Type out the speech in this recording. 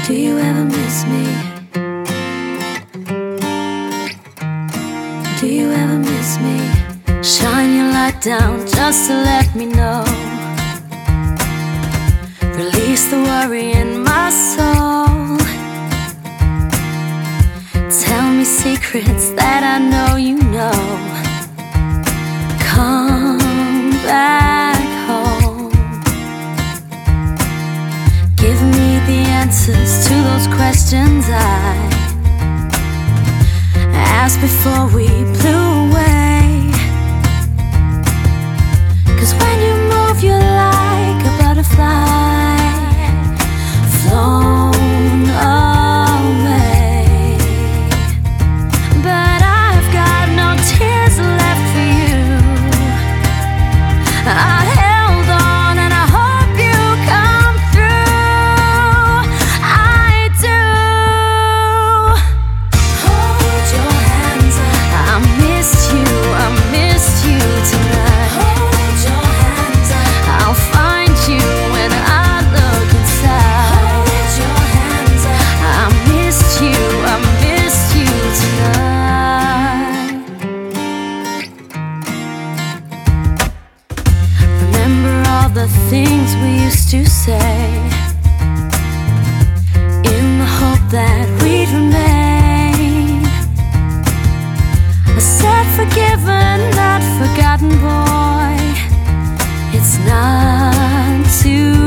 Do you ever miss me? Do you ever miss me? Shine your light down just to let me know. Release the worry in my soul. Tell me secrets that I know you know. Come back home. Give me the answers to those questions I asked before we blew away. 'Cause when you move you're like a butterfly flown away. But I've got no tears left for you. I held on and I hope you come through. I do. Hold your hands up. I missed you tonight. Hold your hands up. I'll find you when I look inside. Hold your hands up. I missed you tonight. Remember all the things we used to say, in the hope that we'd remain. I said forgiven, not forgotten, boy. It's not too